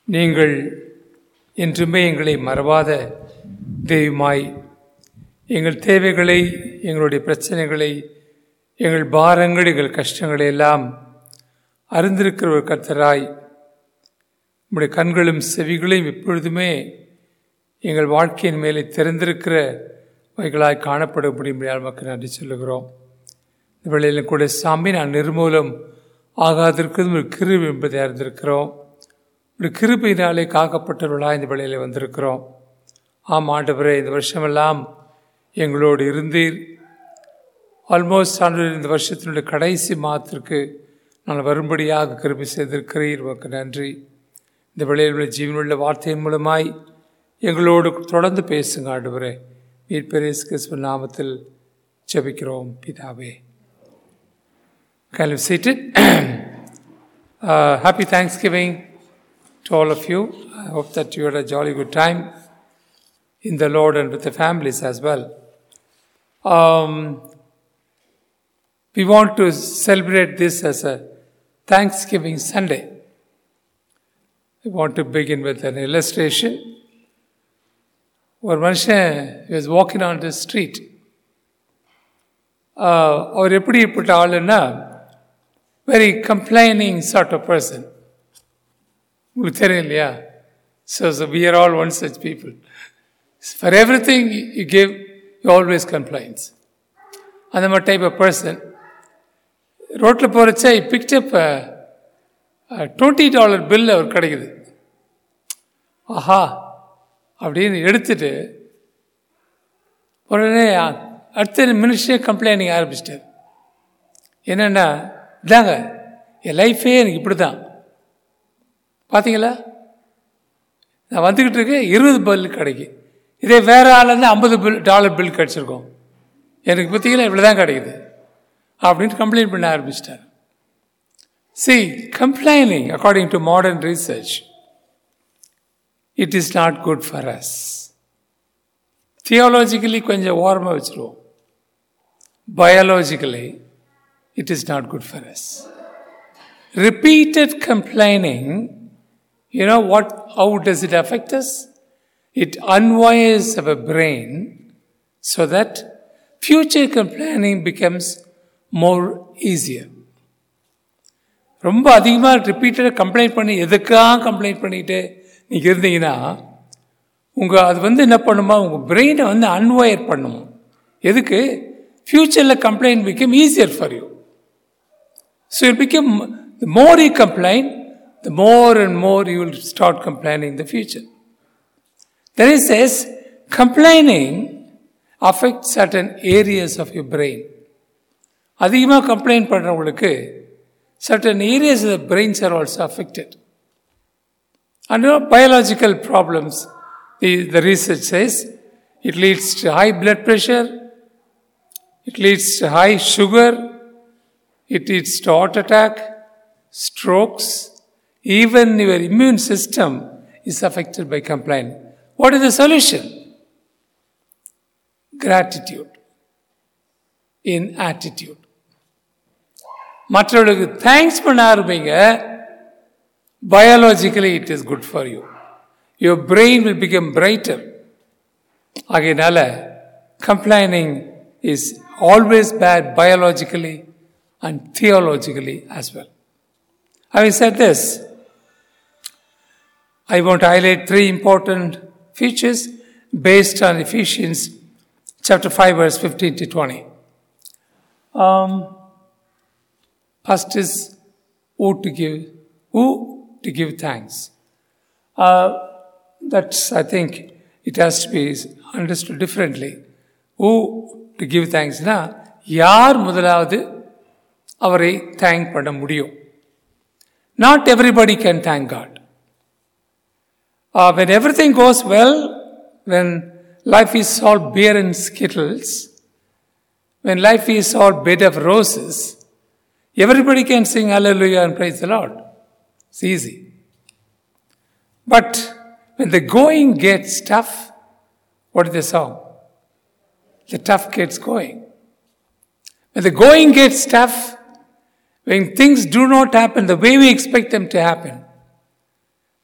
நீங்கள் என்றுமே எங்களை மறவாத தெய்வமாய் எங்கள் தேவைகளை, எங்களுடைய பிரச்சனைகளை, எங்கள் பாரங்கள், எங்கள் கஷ்டங்களை எல்லாம் அறிந்திருக்கிற ஒரு கர்த்தராய் உம்முடைய கண்களும் செவிகளையும் எப்பொழுதுமே எங்கள் வாழ்க்கையின் மேலே திறந்திருக்கிற வைகளாய் காணப்பட முடியும்படியால் மக்கள் நன்றி சொல்லுகிறோம். இந்த வேளையில் கூட சாமி நான் நிர்மூலம் ஆகாதிருக்கிறது ஒரு கிருபை என்பதை அறிந்திருக்கிறோம். ஒரு கிருபையினாலே காக்கப்பட்டவர்களாக இந்த வேளையில் வந்திருக்கிறோம். ஆம் ஆண்டவரே, இந்த வருஷமெல்லாம் எங்களோடு இருந்தீர். ஆல்மோஸ்ட் ஆண்டவர் இந்த வருஷத்தினுடைய கடைசி மாதத்திற்கு நான் வரும்படியாக கிருபை செய்திருக்கிறீர். உமக்கு நன்றி. இந்த வேளையில் உள்ள ஜீவனுள்ள வார்த்தையின் மூலமாய் எங்களோடு தொடர்ந்து பேசுங்க ஆண்டவரே. மீட்பர் இயேசு கிறிஸ்துவின் நாமத்தில் ஜெபிக்கிறோம் பிதாவே. Can you sit it? Happy Thanksgiving to all of you. I hope that you had a jolly good time in the Lord and with the families as well. We want to celebrate this as a Thanksgiving Sunday. I want to begin with an illustration. ஒரு மனுஷன் was walking on the street. அவர் எப்படிப்பட்ட ஆளுன்னா, very complaining sort of person. உங்களுக்கு தெரியும் இல்லையா? So we are all one such people. For everything you give, you always complains. அந்த மாதிரி type of person. ரோட்டில் போகிறச்சா he picked up a $20 bill அவர் கிடைக்குது. ஆஹா அப்படின்னு எடுத்துட்டு உடனே அடுத்த மினிஸ்டரே கம்ப்ளைனிங் ஆரம்பிச்சிட்டார். என்னென்னா, இதாங்க என் லைஃபே எனக்கு இப்படி தான், பார்த்தீங்களா, நான் வந்துக்கிட்டு இருக்கேன், $20 பில் கிடைக்கும். இதே வேறு ஆள் வந்து $50 பில் கிடச்சிருக்கோம், எனக்கு பார்த்தீங்களா இவ்வளோ தான் கிடைக்குது அப்படின்ட்டு கம்ப்ளைண்ட் பண்ண ஆரம்பிச்சிட்டார். See, complaining, according to modern research, it is not good for us. Theologically கொஞ்சம் ஓரமாக வச்சுருவோம். Biologically, it is not good for us. Repeated complaining, you know what? How does it affect us? It unwires our brain so that future complaining becomes more easier. ரொம்ப அதிகமாக ரிப்பீட்டடாக complaint பண்ணி எதுக்காக complaint பண்ணிக்கிட்டு நீங்கள் இருந்தீங்கன்னா அது வந்து என்ன பண்ணுமா, உங்கள் பிரெயினை வந்து அன்வயர் பண்ணும். எதுக்கு? ஃப்யூச்சரில் complaint become easier for you. So it become, the more you complain, the more and more you will start complaining in the future. Then it says, complaining affects certain areas of your brain. அதிகமாக complaint பண்ணுறவங்களுக்கு certain areas of the brains are also affected. And biological problems, the research says, it leads to high blood pressure, it leads to high sugar, it leads to heart attack, strokes, even your immune system is affected by complaining. What is the solution? Gratitude in attitude. மற்றவர்களுக்கு thanks பண்ண ஆரம்பிங்க. Biologically it is good for you. Your brain will become brighter. ஆகையினால complaining is always bad biologically and theologically as well. Having said this, I want to highlight 3 important features based on Ephesians chapter 5 verse 15 to 20. First is who to give thanks. That's, I think it has to be understood differently. Who to give thanks na, யார் முதலாவது அவரை thank பண்ண முடியும்? Not everybody can thank God. When everything goes well, when life is all beer and skittles, when life is all bed of roses, everybody can sing hallelujah and praise the Lord. It's easy. But when the going gets tough, what is the song? The tough gets going. When the going gets tough, when things do not happen the way we expect them to happen,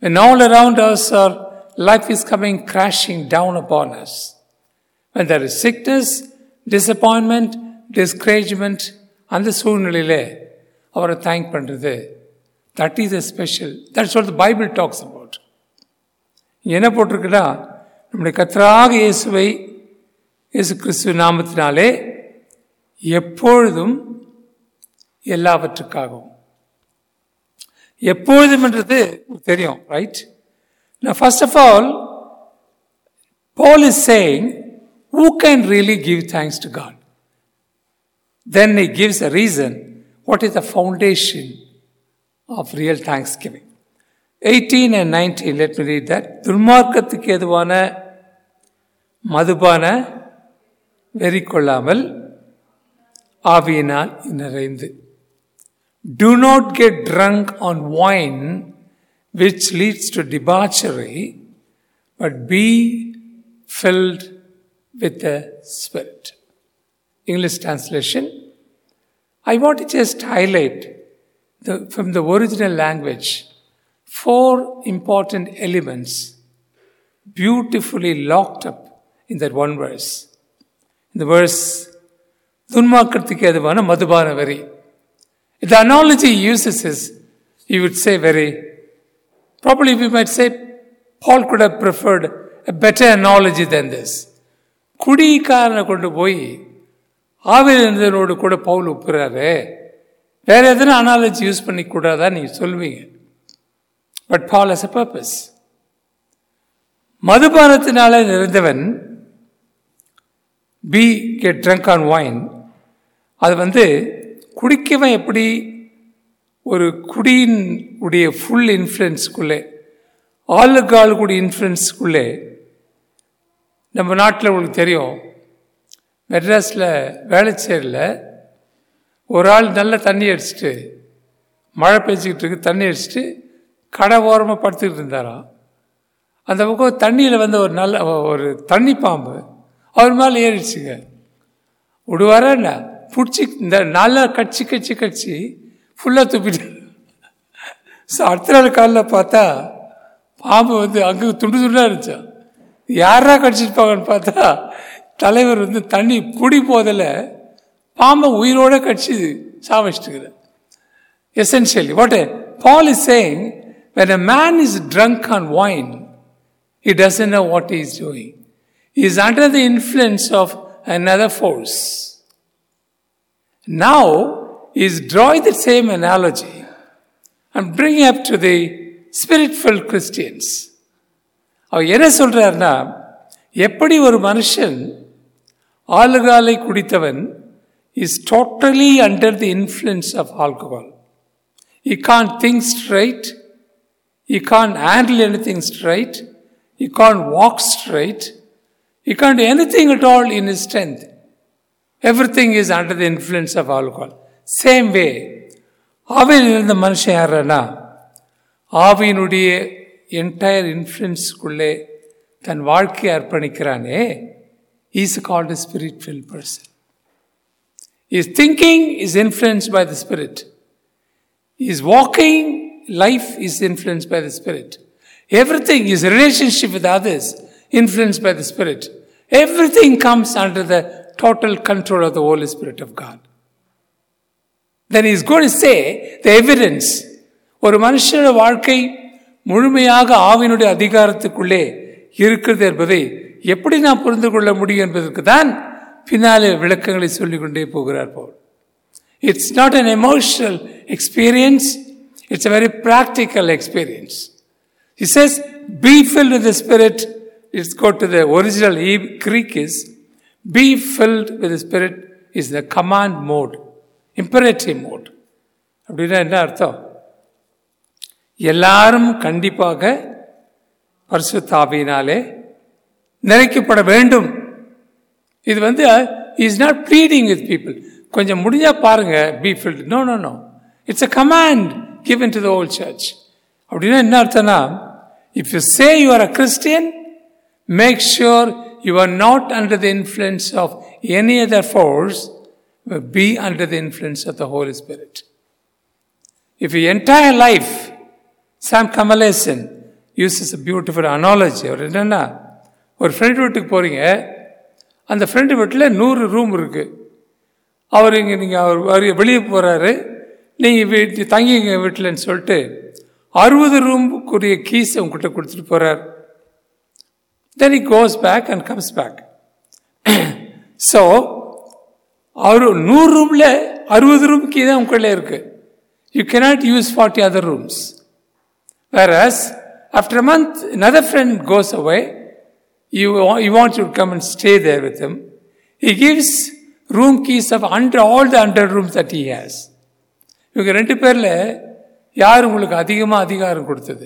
When all around us our life is coming crashing down upon us. When there is sickness, disappointment, discouragement, அந்த சூழ்நிலையிலே அவரை thank பண்ணுறது, that is a special, that's what the Bible talks about. என்ன போட்டிருக்குன்னா, நம்முடைய கர்த்தராகிய இயேசுவை, இயேசு கிறிஸ்து நாமத்தினாலே எப்பொழுதும் எல்லாவற்றுக்காகவும். எப்பொழுதும் என்றது தெரியும், right? Now first of all, Paul is saying, who can really give thanks to God? Then he gives a reason. What is the foundation of real thanksgiving? 18 and 19, let me read that. துன்மார்க்கத்துக்கு ஏதுவான மதுபான வெறி கொள்ளாமல் ஆவியினால் நிறைந்து. Do not get drunk on wine which leads to debauchery, but be filled with the Spirit. English translation. I want to just highlight from the original language 4 important elements beautifully locked up in that one verse. In the verse, துன்மார்க்கத்துக்கு ஏதுவான மதுபான வெறி. The analogy he uses is, he would say probably we might say Paul could have preferred a better analogy than this. குடிக்காரனை கொண்டு போய் ஆவியில் இருந்தவனோடு கூட பவுல் ஒப்புறாரு, வேற எதனா analogy use பண்ணி கூடாதா நீங்க சொல்வீங்க. But Paul has a purpose. மதுபானத்தினால நிறைந்தவன் get drunk on wine, அது குடிக்கவன் எப்படி ஒரு குடியின் உடைய ஃபுல் இன்ஃப்ளூயன்ஸ்குள்ளே, ஆளுக்கு இன்ஃப்ளூயன்ஸ்குள்ளே. நம்ம நாட்டில் உங்களுக்கு தெரியும், மெட்ராஸில் வேளச்சேரியில் ஒரு ஆள் நல்ல தண்ணி அடிச்சுட்டு, மழை பெஞ்சிக்கிட்டு இருக்கு, தண்ணி அடிச்சுட்டு கடை ஓரமாக படுத்துக்கிட்டு இருந்தாராம். அந்த பக்கம் தண்ணியில் ஒரு நல்ல ஒரு தண்ணி பாம்பு அவர் மேலே ஏறிடுச்சுங்க. விடுவாரா பிடிச்சி இந்த நல்லா கட்சி ஃபுல்லாக துப்பிட்டு. ஸோ அடுத்த நாள் காலில் பார்த்தா பாம்பு அங்கே துண்டாக இருந்துச்சான். யாரா கடிச்சிருப்பாங்கன்னு பார்த்தா தலைவர் தண்ணி குடி போதில் பாம்பை உயிரோட கடிச்சு சாவச்சிட்டுக்கிறார். Essentially, what Paul is saying, when a man is drunk on wine, he doesn't know what he is doing. He is under the influence of another force. Now, he is drawing the same analogy and bringing up to the spirit-filled Christians. அவர் என்ன சொல்றாருன்னா, எப்படி ஒரு மனுஷன் ஆல்கஹாலை குடித்தவன் is totally under the influence of alcohol. He can't think straight. He can't handle anything straight. He can't walk straight. He can't do anything at all in his strength. Everything is under the influence of alcohol. Same way, ஆவியில் இருந்த மனுஷன் யாருன்னா, ஆவியினுடைய entire இன்ஃப்ளூயன்ஸ்குள்ளே தன் வாழ்க்கையை அர்ப்பணிக்கிறானே, is called a spirit-filled person. His thinking is influenced by the Spirit. His walking life is influenced by the Spirit. Everything, his relationship with others, influenced by the Spirit. Everything comes under the total control of the Holy Spirit of God. Then he is going to say the evidence. ஒரு மனுஷனோட வாழ்க்கை முழுமையாக ஆவியினுடைய அதிகாரத்துக்குள்ளே இருக்கிறது என்பதை எப்படி நாம் புரிந்து கொள்ள முடியும் என்பதற்கு தான் பின்னாலே விளக்கங்களை சொல்லிக் கொண்டே போகிறார் Pavul. It's not an emotional experience, it's a very practical experience. He says, be filled with the Spirit. Let's go to the original Greek is, be filled with the Spirit is the command mode, imperative mode. அப்படின்னா என்ன அர்த்தம்? எல்லாரும் கண்டிப்பாக பரிசுத்த ஆவியினாலே நிறைக்கப்பட வேண்டும். இது is not pleading with people. கொஞ்சம் முடிஞ்சா பாருங்க, be filled. No. It's a command given to the whole church. அப்படின்னா என்ன அர்த்தம்னா, if you say you are a Christian, make sure you are not under the influence of any other force, but be under the influence of the Holy Spirit. If your entire life, Sam Kamalesan, uses a beautiful analogy. அவர் என்னென்னா, ஒரு friend வீட்டுக்கு போகிறீங்க, அந்த friend வீட்டில் 100 room இருக்குது. அவர் இங்கே அவர் வெளியே போகிறாரு, நீங்கள் தங்கிங்க வீட்டில்னு சொல்லிட்டு 60 ரூமுக்குரிய கீஸை உங்ககிட்ட கொடுத்துட்டு போகிறார். Then he goes back and comes back. So, அவர் 100 ரூமில் 60 ரூம் கீ தான் உங்கள்கிட்ட இருக்குது. You cannot use 40 other rooms. Whereas, after a month, another friend goes away. He wants you to come and stay there with him. He gives room keys of all the 100 rooms that he has. இவங்க 2 பேரில் யார் உங்களுக்கு அதிகமாக அதிகாரம் கொடுத்தது?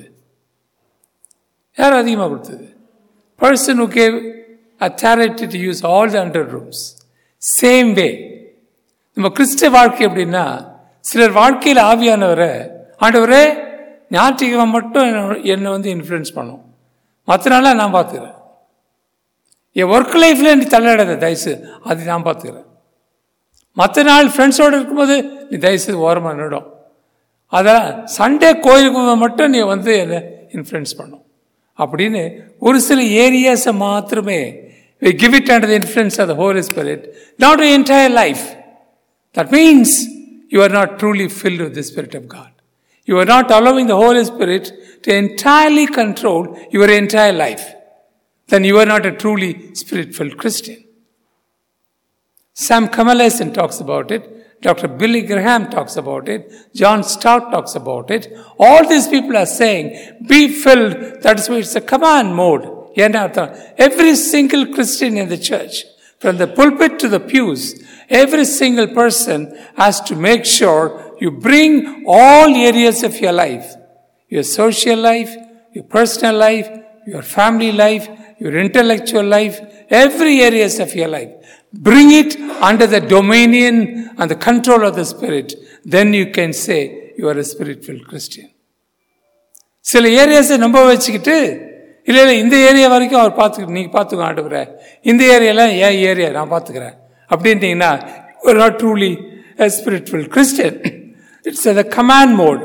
யார் அதிகமாக கொடுத்தது? Person who gave authority to use all the 100 rooms. Same way. நம்ம கிறிஸ்தவ வாழ்க்கை எப்படின்னா, சிலர் வாழ்க்கையில் ஆவியானவரை, ஆண்டவரே ஞாயிற்றுக்கிழமை மட்டும் என்னை இன்ஃப்ளூயன்ஸ் பண்ணும், மற்ற நாளாக நான் பார்த்துக்கிறேன். என் ஒர்க் லைஃப்பில் நீ தள்ளாடாத தயசு, அது நான் பார்த்துக்கிறேன். மற்ற நாள் ஃப்ரெண்ட்ஸோடு இருக்கும்போது நீ தயசு ஓரமாக நிடும். அதான் சண்டே கோயிலுக்கு மட்டும் நீ என்னை இன்ஃப்ளூயன்ஸ் பண்ணும் அப்படின்னு ஒரு சில ஏரியாஸை மாத்திரமே we give it under the influence of the Holy Spirit, not the entire life. That means you are not truly filled with the Spirit of God. You are not allowing the Holy Spirit to entirely control your entire life. Then you are not a truly Spirit-filled Christian. Sam Kamalaisen talks about it. Dr. Billy Graham talks about it. John Stott talks about it. All these people are saying, be filled. That's why it's a command mode. Every single Christian in the church, from the pulpit to the pews, every single person has to make sure you bring all areas of your life. Your social life, your personal life, your family life, your intellectual life, every areas of your life. Bring it under the dominion and the control of the Spirit. Then you can say you are a Spirit-filled Christian. சில ஏரியாஸை நம்ப வச்சுக்கிட்டு, இல்லை இந்த area வரைக்கும் அவர் பார்த்துக்கிட்டு நீங்கள் பார்த்துக்க ஆண்டவரே, இந்த ஏரியாலாம் ஏன் ஏரியா நான் பார்த்துக்கிறேன் அப்படின்ட்டிங்கன்னா, you are not truly a Spirit-filled Christian. It's the command mode.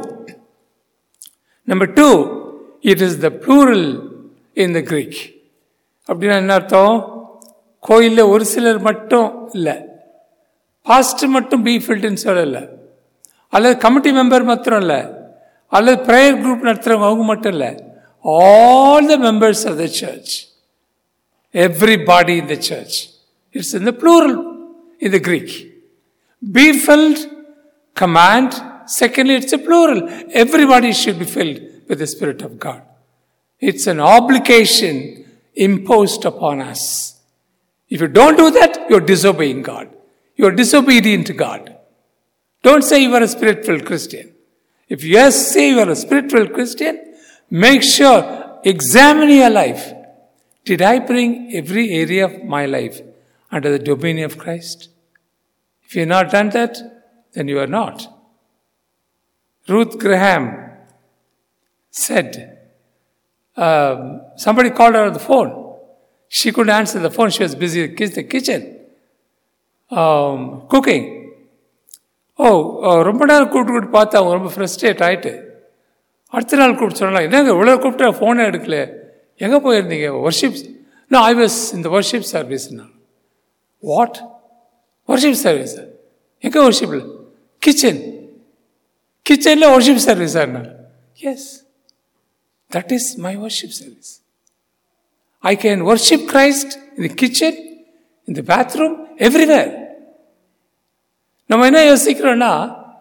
Number 2, it is the plural in the Greek. அப்படின்னா என்ன அர்த்தம்? கோயிலில் ஒரு சிலர் மட்டும் இல்லை, பாஸ்டர் மட்டும் பி ஃபில்டுன்னு சொல்லலை, அல்லது கமிட்டி மெம்பர் மாத்திரம் இல்லை, அல்லது ப்ரேயர் குரூப் நடத்துகிறவங்க அவங்க மட்டும் இல்லை, all the members of the church, everybody in the church. It's in the plural in the Greek. Be filled, command. Secondly, it's a plural. Everybody should be filled with the Spirit of God. It's an obligation imposed upon us. If you don't do that, you're disobeying God. You're disobedient to God. Don't say you are a Spirit-filled Christian. If you say you are a Spirit-filled Christian, make sure, examine your life. Did I bring every area of my life under the dominion of Christ? If you have not done that, then you are not. Ruth Graham said, somebody called her on the phone. She couldn't answer the phone. She was busy in the kitchen, cooking. ரொம்ப நேரம் கூப்பிட்டு பார்த்தா அவங்க ரொம்ப frustrate ஆகிட்டு அடுத்த நாள் கூப்பிட்டு சொன்னாங்க, என்னங்க இவ்வளோ கூப்பிட்டா ஃபோனே எடுக்கல, எங்கே போயிருந்தீங்க? வர்ஷிப். நான் ஐ வாஸ் இந்த வர்ஷிப் சர்வீஸ்னா. What worship service? எங்கே வர்ஷிப்பில்? கிச்சனில் வர்ஷிப் சர்வீஸா? Yes, that is my worship service. I can worship Christ in the kitchen, in the bathroom, everywhere. நம்ம என்ன யோசிக்கிறோன்னா,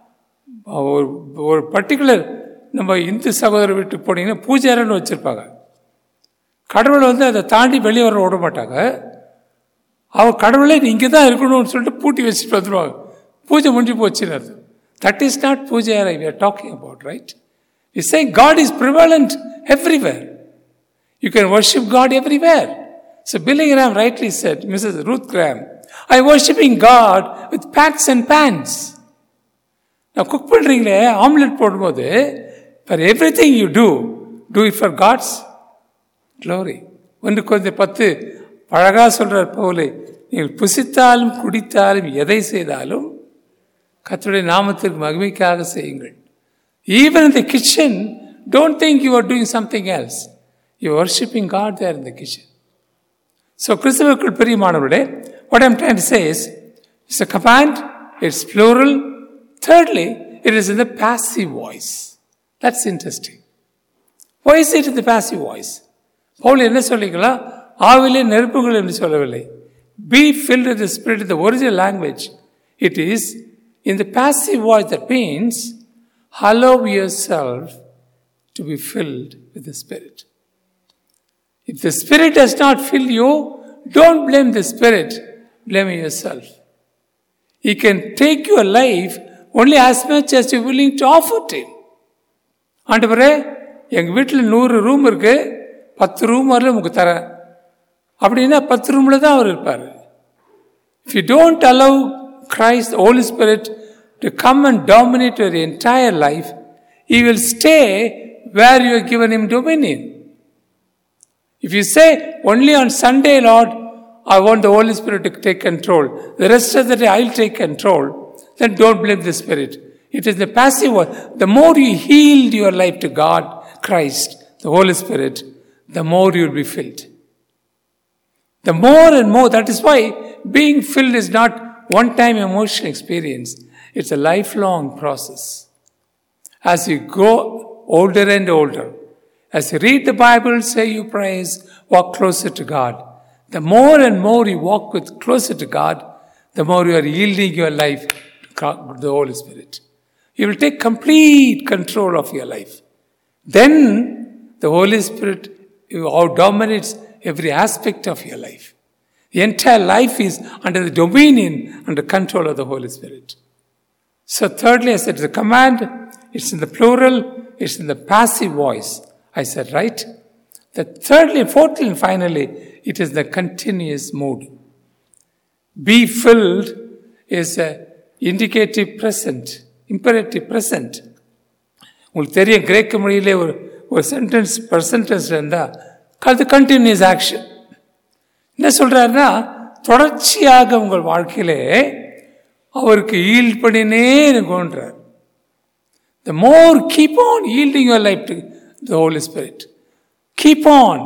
ஒரு பர்டிகுலர் நம்ம இந்து சகோதர வீட்டுக்கு போனீங்கன்னா பூஜைன்னு வச்சுருப்பாங்க. கடவுளை அதை தாண்டி வெளியே வர விட மாட்டாங்க. அவர் கடவுளை இங்கே தான் இருக்கணும்னு சொல்லிட்டு பூட்டி வச்சுட்டு வந்துடுவாங்க. பூஜை முடிஞ்சு போச்சுன்னு அர்த்தம். That is not puja we are talking about, right? We say God is prevalent everywhere. You can worship God everywhere. So Billy Graham rightly said, Mrs. Ruth Graham, I'm worshiping God with pots and pans. Now cook பண்றீங்களே, omelette போடும்போது, for everything you do it for God's glory. ஒன்று கொஞ்சம் 10 அழகா சொல்றார் பவுல், நீங்கள் புசித்தாலும் குடித்தாலும் எதை செய்தாலும் கர்த்தருடைய நாமத்திற்கு மகிமைக்காக செய்யுங்கள். Even in the kitchen, don't think you are doing something else. You're worshipping God there in the kitchen. So, கிறிஸ்துவுக்குள் பிரியமானவர்களே, what I'm trying to say is, it's a command, it's plural. Thirdly, it is in the passive voice. That's interesting. Why is it in the passive voice? Pavul என்ன சொல்லிங்களா? ஆவிலே நெருப்புகள் என்று சொல்லவில்லை. Be filled with the Spirit in the original language. It is in the passive voice. That means, allow yourself to be filled with the Spirit. If the Spirit does not fill you, don't blame the Spirit, blame yourself. He can take your life only as much as you're willing to offer to Him. ஆண்டவரே, எங்கள் வீட்டில் 100 room இருக்கு, 10 room வரல உங்களுக்கு தரேன் அப்படின்னா 10 ரூமில் தான் அவர் இருப்பார். If you don't allow Christ, the Holy Spirit, to come and dominate your entire life, He will stay where you have given Him dominion. If you say, only on Sunday, Lord, I want the Holy Spirit to take control, the rest of the day I'll take control, then don't blame the Spirit. It is the passive one. The more you yield your life to God, Christ, the Holy Spirit, the more you'll be filled. The more and more. That is why being filled is not one-time emotional experience. It's a lifelong process. As you grow older and older, as you read the Bible, say your prayers, walk closer to God. The more and more you walk closer to God, the more you are yielding your life to the Holy Spirit. You will take complete control of your life. Then the Holy Spirit dominates every aspect of your life. The entire life is under the dominion, under control of the Holy Spirit. So thirdly, I said the command, it's in the plural, it's in the passive voice. I said, right? The thirdly, fourthly, and finally, it is the continuous mood. Be filled is a indicative present, imperative present. உங்களுக்கு தெரியும், கிரேக்க மொழியிலே ஒரு sentence பர்சன்டென்ஸ் இருந்தால் அது continuous action. என்ன சொல்றாருன்னா, தொடர்ச்சியாக உங்கள் வாழ்க்கையிலே அவருக்கு ஈல்ட் பண்ணினே இருக்குன்றார். The more keep on yielding your life to the Holy Spirit. Keep on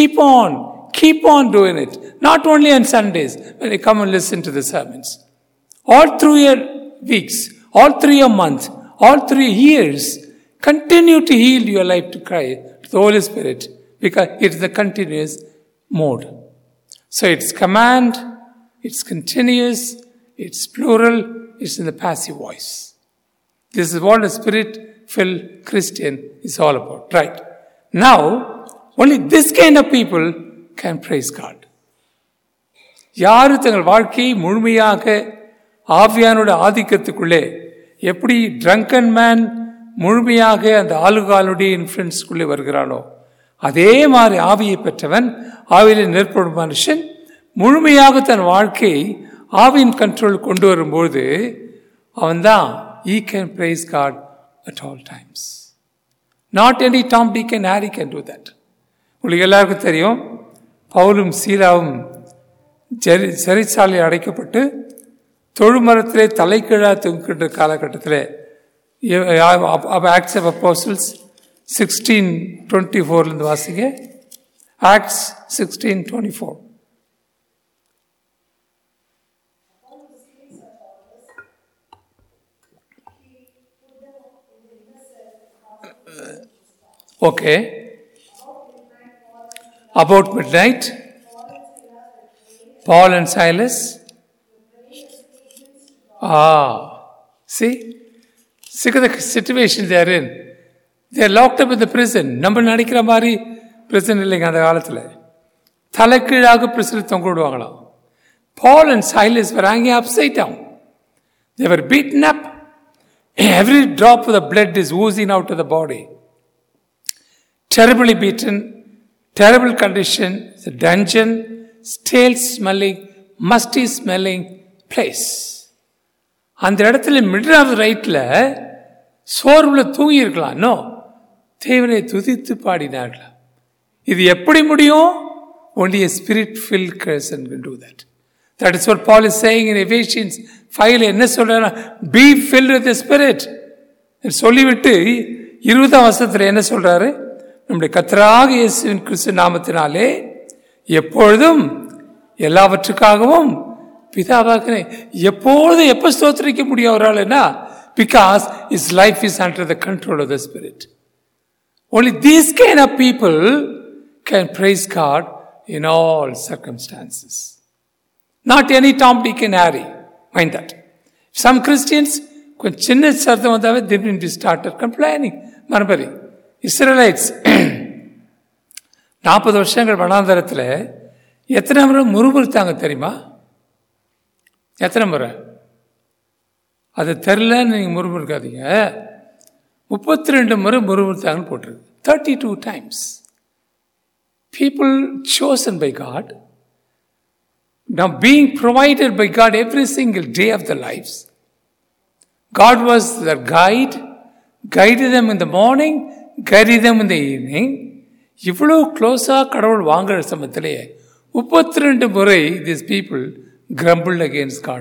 doing it. Not only on Sundays when you come and listen to the sermons. All through your weeks, all through your months, all through your years, continue to yield your life to Christ, to the Holy Spirit, because it is the continuous mode. So it's command, it's continuous, it's plural, it's in the passive voice. This is what a Spirit-filled Christian is all about. Right. Now, only this kind of people can praise God. யாரு தங்கள் வாழ்க்கையை முழுமையாக ஆவியானோட ஆதிக்கத்துக்குள்ளே, எப்படி drunken man முழுமையாக அந்த ஆளுகாலுடைய இன்ஃப்ளூயன்ஸ்குள்ளே வருகிறானோ, அதே மாதிரி ஆவியை பெற்றவன், ஆவியிலே நிற்படும் மனுஷன் முழுமையாக தன் வாழ்க்கையை ஆவியின் கண்ட்ரோல் கொண்டு வரும்போது அவன்தான் he can praise God at all times. Not any Tom, Dick and Harry can do that. உங்களுக்கு எல்லாருக்கும் தெரியும், பவுலும் சீலாவும் சிறைச்சாலையில் அடைக்கப்பட்டு தொழுமரத்திலே தலைக்கீழா தொங்குகின்ற காலகட்டத்தில் ஆக்ட்ஸ் ஆஃப் அப்போஸ்டல்ஸ் 16:24 வாசிங்க. Acts 16:24. Okay. About midnight, Paul and Silas. See the situation they are in. They are locked up in the prison. நம்ம நினைக்கிற மாதிரி prison இல்லைங்க அந்த காலத்தில். தலைக்கீழாக prison தொங்க விடுவாங்களாம். Paul and Silas were hanging upside down. They were beaten up. Every drop of the blood is oozing out of the body. Terribly beaten, terrible condition, it's a dungeon, stale smelling, musty smelling place. அந்த இடத்துல middle of ரைட்டில் சோர்வில் தூங்கி இருக்கலாம். No, தேவனை துதித்து பாடினார்களா. இது எப்படி முடியும்? Only a spirit-filled person can do that. That is what Paul is saying in Ephesians 5. என்ன சொல்றாருன்னா, be filled with the Spirit. சொல்லிவிட்டு 20ஆம் வசனத்தில் என்ன சொல்றாரு? நம்முடைய கர்த்தராகிய இயேசுவின் கிறிஸ்து நாமத்தினாலே எப்பொழுதும் எல்லாவற்றுக்காகவும் பிதாவாக எப்பொழுதும் எப்போ ஸ்தோத்திரிக்க முடியும் அவரால்னா, because is life is under the control of the spirit. Only these kind of people can praise God in all circumstances. Not any Tom, Dick and Harry. Mind that. Some Christians, கொஞ்சம் சின்ன சத்தம் வந்தாவே they started complaining. மறுபடி Israelites 40 வருஷங்கள் வனாந்தரத்தில் எத்தனை முறை முறுமுறுத்தாங்க தெரியுமா? எத்தனை முறை? அது தெரிலன்னு நீங்கள் முறுமுறுக்காதீங்க. 32 முறை முறுமுறுத்தாங்கன்னு போட்டிருக்கு. 32 times. People chosen by God, now being provided by God every single day of their lives. God was their guide, guided them in the morning, guided them in the evening. இவ்வளோ க்ளோஸாக கடவுள் வாங்குற சமயத்திலேயே 32 முறை these people grumbled against God.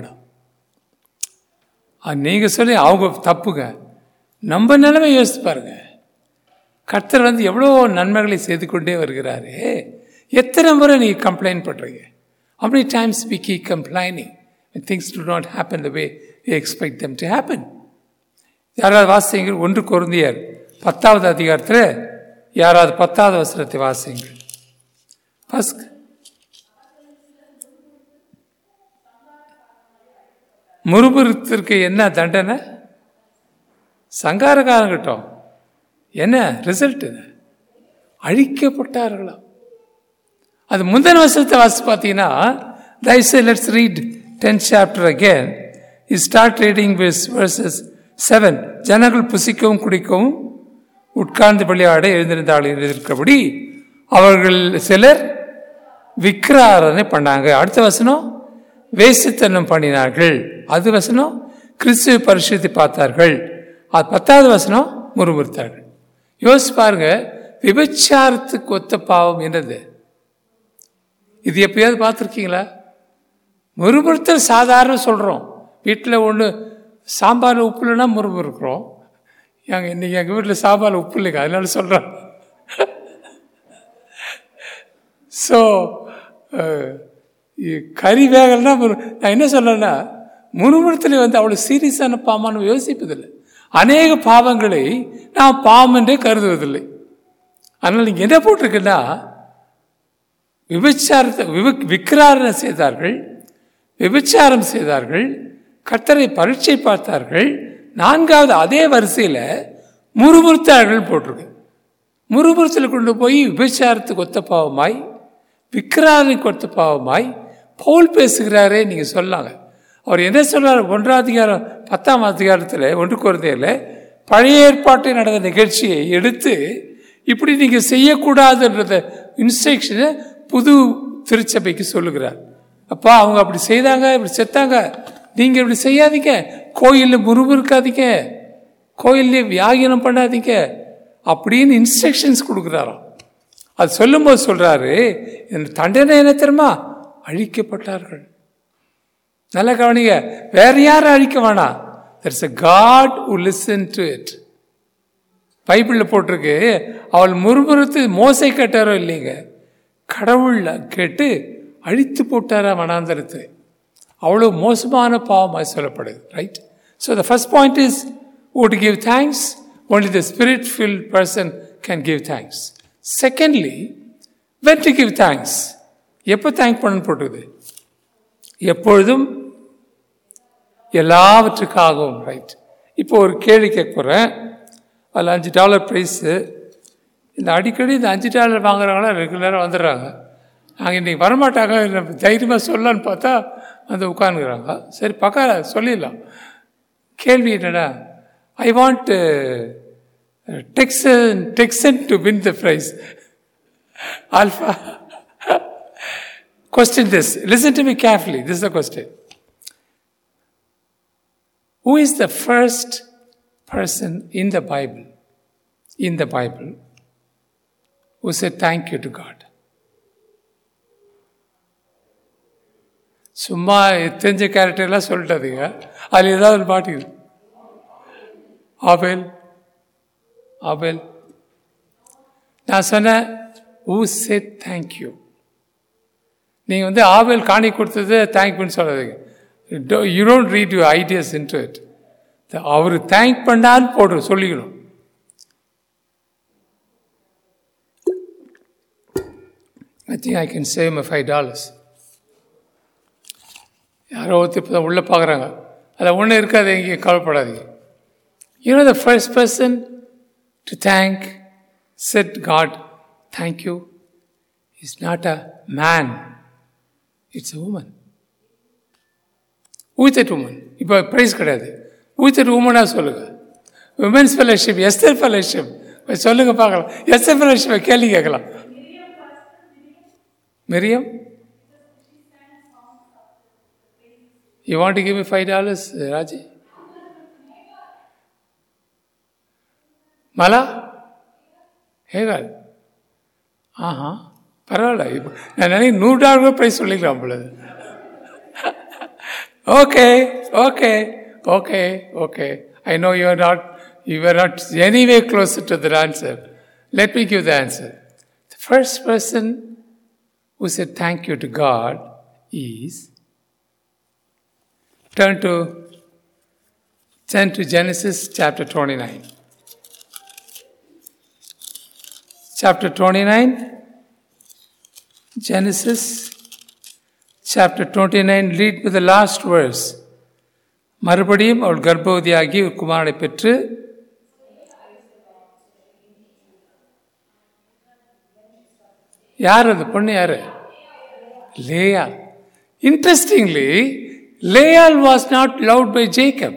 நீங்கள் சொல்லி அவங்க தப்புங்க. நம்ம நிலைமை யோசித்து பாருங்க. கர்த்தர் எவ்வளோ நன்மைகளை செய்து கொண்டே வருகிறாரு. எத்தனை முறை நீங்கள் கம்ப்ளைண்ட் பண்ணுறீங்க? How many times we keep complaining when things do not happen the way we expect them to happen? யாராவது வாசிங்கள் 1 கொரிந்தியர் 10வது அதிகாரத்தில் யாராவது 10வது வசனத்தை வாசிங்கள். ஃபர்ஸ்ட் முறுமுறுத்திற்கு என்ன தண்டனை? சங்காரக்காரங்கிட்டோம் என்ன ரிசல்ட்? அழிக்கப்பட்டார்களா? அது முந்தின வருஷத்தை வாசி பார்த்தீங்கன்னா, தயவுசெய்து let's read 10th chapter again. You start reading verses 7. ஜனங்கள் புசிக்கவும் குடிக்கவும் உட்கார்ந்து விளையாட எழுந்திருந்தார்கள் இருக்கிறபடி அவர்கள் சிலர் விக்கிராராதனை பண்ணாங்க. அடுத்த வசனம் வேசித்தனம் பண்ணினார்கள். அது வசனம் கிறிஸ்துவை பரிசுத்தி பார்த்தார்கள். அது 10வது வசனம் முறுமுறுத்தார்கள். யோசிச்சு பாருங்க, விபச்சாரத்துக்கு ஒத்த பாவம் என்னது? இது எப்பயாவது பார்த்துருக்கீங்களா? முறுமுறுத்தல் சாதாரண சொல்கிறோம். வீட்டில் ஒன்று சாம்பார் உப்பு இல்லைன்னா முறுமுறுக்கிறோம். இன்னைக்கு எங்கள் வீட்டில் சாம்பார் உப்பு இல்லைங்க, அதனால சொல்கிறேன். ஸோ கறி வேகலைன்னா நான் என்ன சொல்கிறேன்னா, முறுமுறுத்தலை அவ்வளோ சீரியஸான பாவமான யோசிப்பதில்லை. அநேக பாவங்களை நாம் பாவம் என்றே கருதுவதில்லை. அதனால் நீங்கள் என்ன போட்டிருக்குன்னா, விபச்சாரத்தை விக்கிராரணை செய்தார்கள், விபச்சாரம் செய்தார்கள், கர்த்தரை பரீட்சை பார்த்தார்கள். 4வது அதே வரிசையில் முறுமுறுத்தார்கள் போட்டிருக்கு. முறுமுறுத்தல் கொண்டு போய் விபச்சாரத்துக்கு ஒத்த பாவமாய் விக்கிராரனுக்கு ஒத்த பாவமாய் பவுல் பேசுகிறாரே. நீங்கள் சொல்லாங்க, அவர் என்ன சொல்றார்? 1வது அதிகாரம் 10ஆம் அதிகாரத்தில் 1 கொரிந்தியரில் பழைய ஏற்பாட்டில் நடந்த நிகழ்ச்சியை எடுத்து இப்படி நீங்கள் செய்யக்கூடாதுன்றத இன்ஸ்ட்ரக்ஷனை புது திருச்சபைக்கு சொல்லுகிறார். அப்பா அவங்க அப்படி செய்தாங்க, இப்படி செத்தாங்க, நீங்கள் இப்படி செய்யாதீங்க, கோயிலில் முறுமுறுக்காதீங்க, கோயிலில் வியாகினம் பண்ணாதீங்க அப்படின்னு இன்ஸ்ட்ரக்ஷன்ஸ் கொடுக்குறாராம். அது சொல்லும்போது சொல்றாரு, தண்டனை என்ன தெரியுமா? அழிக்கப்பட்டார்கள். நல்ல கவனிங்க, வேற யாரும் அழிக்க வேணாம். There's a God who listened to it. பைபிளில் போட்டிருக்கு, அவள் முறுமுறுத்து மோசை கேட்டாரோ இல்லைங்க, கடவுள் கேட்டு அழித்து போட்டாரா வனாந்தரத்தை. அவ்வளோ மோசமான பாவமாய் சொல்லப்படுது. Right? So the first point is to give thanks. Only the spirit filled person can give thanks. Secondly, when to give thanks. எப்போ தேங்க் பண்ணு போட்டுது? எப்பொழுதும் எல்லாவற்றுக்காகவும். ரைட்? இப்போ ஒரு கேள்வி கேட்க போகிறேன். அதில் $5 ப்ரைஸு. இந்த அடிக்கடி இந்த $5 வாங்குறவங்களாம் ரெகுலராக வந்துடுறாங்க. நாங்கள் இன்றைக்கி வரமாட்டாங்க, நம்ம தைரியமாக சொல்லலான்னு பார்த்தா உட்காந்துக்கிறாங்க. சரி பக்கம் சொல்லிடலாம். கேள்வி என்னடா, I want Texan to win the prize. Alpha. Question this. Listen to me carefully. This is the question. Who is the first person in the Bible who said thank you to God? சும்மா தெரிஞ்ச கேரக்டர்லாம் சொல்லிட்டாதீங்க, அதில் ஏதாவது மாட்டிது. ஆபேல். நான் சொன்னேன், who said thank you? நீங்கள் வந்து ஆபேல் காணி கொடுத்தது தேங்க்யூன்னு சொல்லாதீங்க. You don't read you ideas into it. அவர் தேங்க் பண்ணான்னு போடு சொல்லிக்கணும். I think I can save my $5. யாரோ ஒருத்தர் இப்போ தான் உள்ளே பார்க்குறாங்க. அதில் ஒன்றும் இருக்காது, எங்கே கவலைப்படாதீங்க. You know the first person to thank, said God, thank you, is not a man. It's a woman. Who is that woman? இப்போ ப்ரைஸ் கிடையாது. Who is that woman? சொல்லுங்க. விமென்ஸ் ஃபெலோஷிப், எஸ்தர் ஃபெலோஷிப் சொல்லுங்க பார்க்கலாம். Esther ஃபெலோஷிப்பை கேள்வி கேட்கலாம். Miriam? You want to give me $5, Raji? Mala? Hegal? ஆஹா, பரவாயில்ல. இப்போ நான் நினைக்க $100 ப்ரைஸ் சொல்லிக்கலாம் பொழுது. Okay. I know you were not anyway closer to the answer. Let me give the answer. The first person who said thank you to God is, turn to Genesis chapter 29. Chapter 29, Genesis chapter 29, read with the last verse. மறுபடியும் அவள் கர்ப்பவதியாகி ஒரு குமாரனை பெற்று, யார் அந்த பொண்ணு? யாரு? Leah. Interestingly, Leah was not loved by Jacob.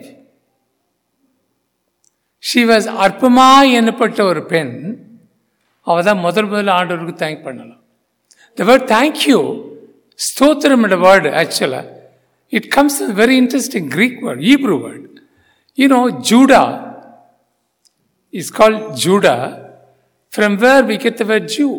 She was அற்பமா என்னப்பட்ட ஒரு பெண். அவள் தான் முதல்ல ஆண்டவருக்கு தேங்க் பண்ணலாம். The word thank you, ஸ்தோத்திரம் என்ற word actually, it comes from a very interesting Greek word, Hebrew word. You know, Judah is called Judah, from where we get the word Jew.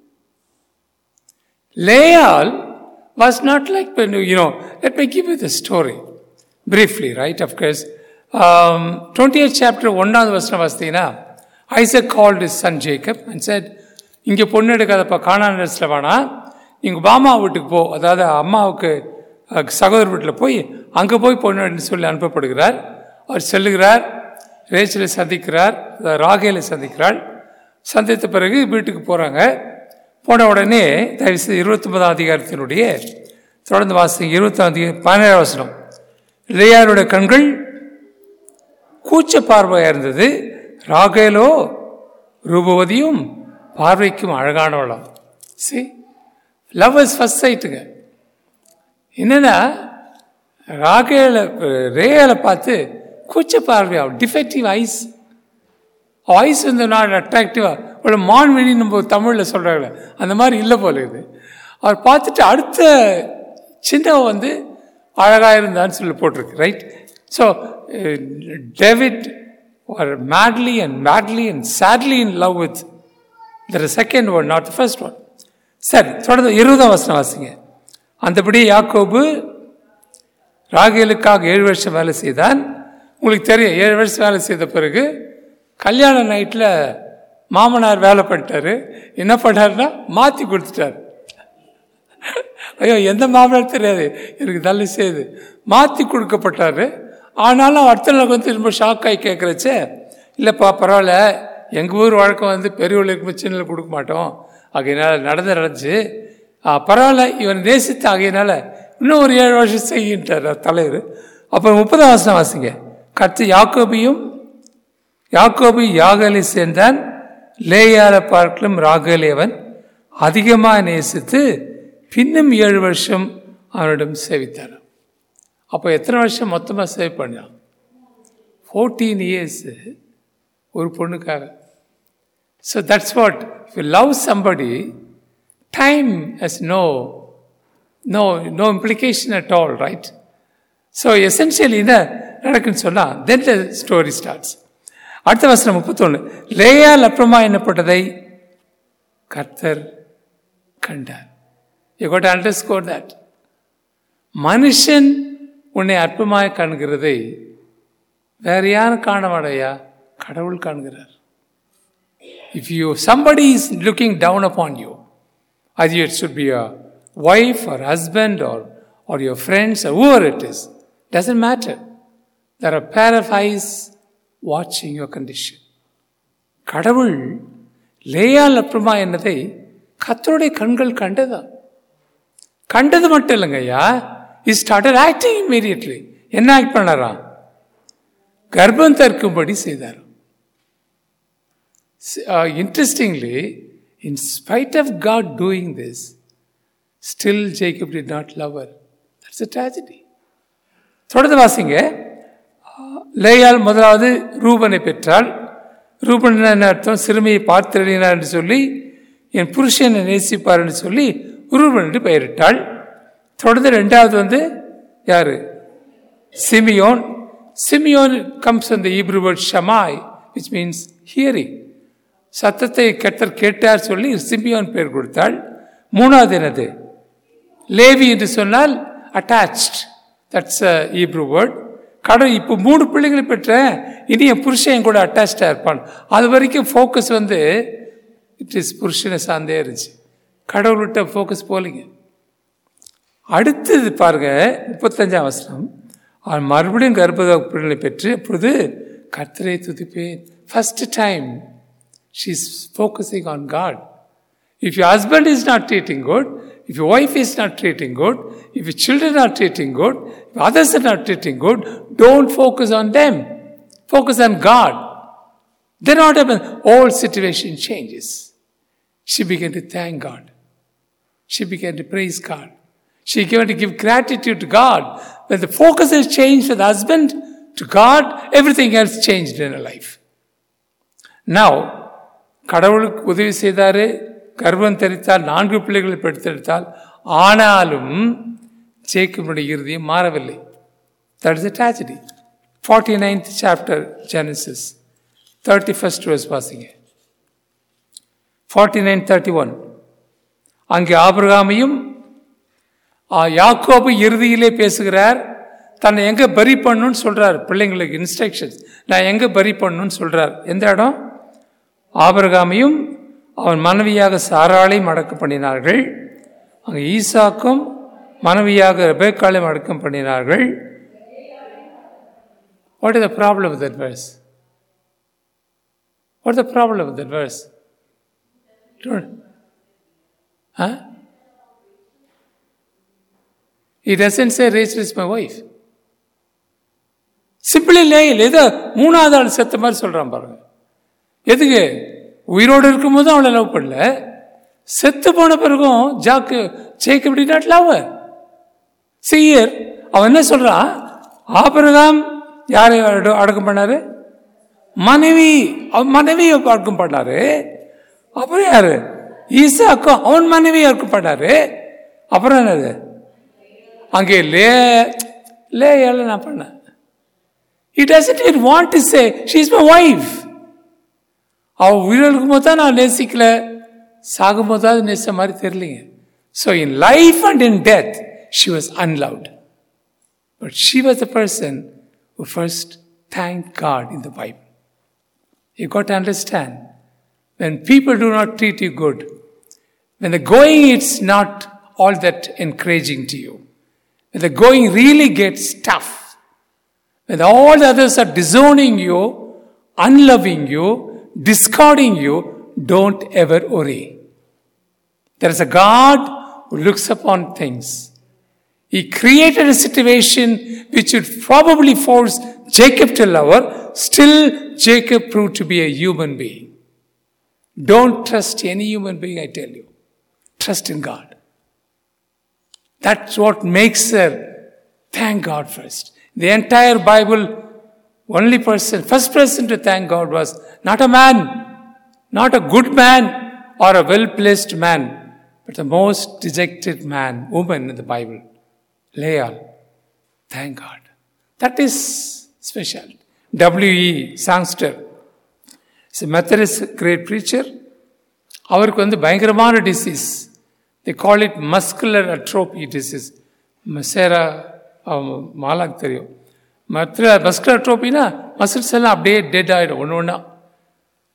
Leah was not like, let me give you the story briefly, right? Of course, 20th chapter 1வது வசனம் வாசித்தீங்கன்னா, Isaac called his son Jacob and said, இங்கே பொண்ணு எடுக்காதப்பா, கானான் தேசத்தில் வேணா, நீங்கள் பாமா வீட்டுக்கு போ, அதாவது அம்மாவுக்கு சகோதர வீட்டில் போய் அங்கே போய் பொண்ணு சொல்லி அனுப்பப்படுகிறார். அவர் செல்லுகிறார், ரேச்சலை சந்திக்கிறார், ராகேலை சந்திக்கிறாள். சந்தித்த பிறகு வீட்டுக்கு போகிறாங்க. போன உடனே தயவுசெய்து 29ஆம் அதிகாரத்தினுடைய தொடர்ந்து வாசிங்க. 17ஆம் வசனம். லேயாளுடைய கண்கள் கூச்ச பார்வையாக இருந்தது, ராகேலோ ரூபவதியும் பார்வைக்கும் அழகானவளாம். See, love is first sight-ங்க. என்னன்னா, ரேயாலை பார்த்து கூச்ச பார்வையாக, டிஃபெக்டிவ் ஐஸ். ஐஸ் வந்து நான் அட்ராக்டிவாக ஒரு மான்வெளி நம்ம தமிழில் சொல்கிறாங்களே அந்த மாதிரி இல்லை போல இது. அவர் பார்த்துட்டு அடுத்த சின்னவ வந்து அழகாக இருந்தான்னு சொல்லி போட்டிருக்கு, right? So David are madly and sadly in love with the second one, not the first one. சரி, தொடர்ந்து 20ஆம் வசனம் வாசிங்க. அந்தபடி யாக்கோபு ராகேலுக்காக 7 வருஷம் வேலை செய்தான். உங்களுக்கு தெரியும், 7 வருஷம் வேலை செய்த பிறகு கல்யாண நைட்டில் மாமனார் வேலை பண்ணிட்டாரு. என்ன பண்ணாருன்னா, மாற்றி கொடுத்துட்டார். ஐயோ, எந்த மாமனார் தெரியாது எனக்கு, நல்ல செய்து மாற்றி கொடுக்கப்பட்டார். ஆனாலும் அடுத்த நாள் வந்து ரொம்ப ஷாக் ஆகி கேட்குறச்சே, இல்லைப்பா பரவாயில்ல, எங்கள் ஊர் வழக்கம் வந்து பெரியவர்கள் இருக்கும்போது சின்னல கொடுக்க மாட்டோம், ஆகையினால நடந்துச்சு, பரவாயில்ல இவன் நேசித்து ஆகையினால இன்னும் ஒரு 7 வருஷம் செய்கின்றார் தலைவர். அப்புறம் 30ஆம் வசனம் வாசிங்க. கர்த்தர் யாக்கோபு யாகேலை சேர்ந்தான், லேயாளை பார்க்கலும் ராகேலை அவன் அதிகமாக நேசித்து பின்னும் 7 வருஷம் அவனிடம் சேவித்தார். அப்போ எத்தனை வருஷம் மொத்தமாக சேவ் பண்ணான்? 14 years ஒரு பொண்ணுக்காக. So that's what, if you love somebody, time has no implication at all, right? So essentially என்ன நடக்குன்னு சொன்னால், then the story starts. அடுத்த வசனம் 31. லேயாள் அப்புறமா என்னப்பட்டதை கர்த்தர் கண்டார். You got to underscore that. மனுஷன் உன்னை அற்பமாய் காண்கிறதை வேற யாரும் காண மாடையா, கடவுள் காண்கிறார். if somebody is looking down upon you, either it should be a wife or husband or your friends or whoever it is, doesn't matter. There are pair of eyes watching your condition. கடவுள் லேயாள் அப்புறமா என்னதை கர்த்தருடைய கண்கள் கண்டது மட்டும் இல்லைங்க ஐயா, he started acting immediately. என்ன act பண்ணாரா? கர்ப்பம் தரிக்கும்படி செய்தார். Interestingly, in spite of God doing this, still Jacob did not love her. That's a tragedy. தொடர்ந்து வாசிங்க. லேயாள் முதலாவது ரூபனை பெற்றாள். ரூபன் என்ன அர்த்தம்? சிறுமியை பார்த்தறினார் என்று சொல்லி என் புருஷனை நேசிப்பார் என்று சொல்லி ரூபன் என்று பெயரிட்டாள். தொடர்ந்து ரெண்டாவது யாரு? Simeon. Simeon comes from the Hebrew word Shammai, which means hearing. சத்தத்தை கர்த்தர் கேட்டார் சொல்லி சிமியோன் பெயர் கொடுத்தாள். மூணாவது என்னது? லேவி என்று சொன்னால் attached. That's a Hebrew word. கடவுள் இப்போ 3 பிள்ளைகளை பெற்ற, இனி என் புருஷன் கூட அட்டாச்சாக இருப்பான். அது வரைக்கும் ஃபோக்கஸ் இட் இஸ் புருஷனை சார்ந்தே இருந்துச்சு. கடவுள்கிட்ட ஃபோக்கஸ் போலிங்க. அடுத்தது பாருங்க 35ஆம் வசனம். அவன் மறுபடியும் கர்ப்பப்பிள்ளைகளை பெற்று அப்பொழுது கர்த்தரை துதிப்பேன். First time she is focusing on God. If your husband is not treating good, if your wife is not treating good, if your children are treating good, if others are not treating good, don't focus on them. Focus on God. Then what happens? All situation changes. She began to thank God. She began to praise God. She began to give gratitude to God. When the focus has changed from the husband to God, everything else changed in her life. Now, கடவுளுக்கு உதவி செய்தாரு, கர்ப்பம் தரித்தால், 4 பிள்ளைகளை பெற்றெடுத்தால். ஆனாலும் ஜேக்கபுடைய இருதயம் மாறவில்லை. That is a tragedy. 49th chapter Genesis, 31st verse வாசிங்க. 49:31. அங்கே ஆபிரகாமையும் யாக்கோபு இறுதியிலே பேசுகிறார். தன்னை எங்க பரி பண்ணணும்னு சொல்றார். பிள்ளைங்களுக்கு இன்ஸ்ட்ரக்ஷன்ஸ், நான் எங்க பரி பண்ணணும்னு சொல்றார். எந்த இடம்? ஆபிரகாமையும் அவன் மனைவியாக சாராளையும் அடக்கம் பண்ணினார்கள். அங்கே ஈசாக்கும் மனைவியாக ரெபெக்காளையும் அடக்கம் பண்ணினார்கள். What is the problem with that verse? What is the problem with that verse? Huh? He doesn't say Rachel is my wife. Simply லேயில் ஏதோ 3வது ஆள் செத்த மாதிரி சொல்றான் பாருங்க. எதுக்கு? உயிரோடு இருக்கும்போது அவளை லவ் பண்ணல, செத்து போன பிறகும் Jacob did not love her. See here, அவன் என்ன சொல்றான்? ஆபிரகாம் யாரை அடக்கம் பண்ணாரு? மனைவி அடக்கம் பண்ணாரு. அப்புறம் யாரு? ஈசாக்கும் அவன் மனைவி அடக்கம் பண்ணாரு. அப்புறம் என்னது? அங்கே லேயால நான் பண்ணேன். He doesn't even want to say she is my wife. அவ உயிரிழக்கும் போது தான் நான் நேசிக்கல, சாகும் போதாவது நேச மாதிரி தெரியலீங்க. So in life and in death she was unloved, but she was the person who first thanked God in the Bible. You got to understand, when people do not treat you good, when the going is not all that encouraging to you, when the going really gets tough, when all the others are disowning you, unloving you, discarding you, don't ever worry. There is a God who looks upon things. He created a situation which would probably force Jacob to love her. Still, Jacob proved to be a human being. Don't trust any human being, I tell you. Trust in God. That's what makes her thank God first. The entire Bible, first person to thank God was not a man, not a good man or a well-placed man, but the most dejected woman in the Bible, Leah. Thank God. That is special. W.E. Sangster is a Methodist great preacher. அவருக்கு பயங்கரமான disease. They call it muscular atrophy disease. மசேரா மாலாக்கு தெரியும். Muscular அட்ரோபினா muscles எல்லாம் அப்படியே dead ஆகிடும் ஒன்று ஒன்றா.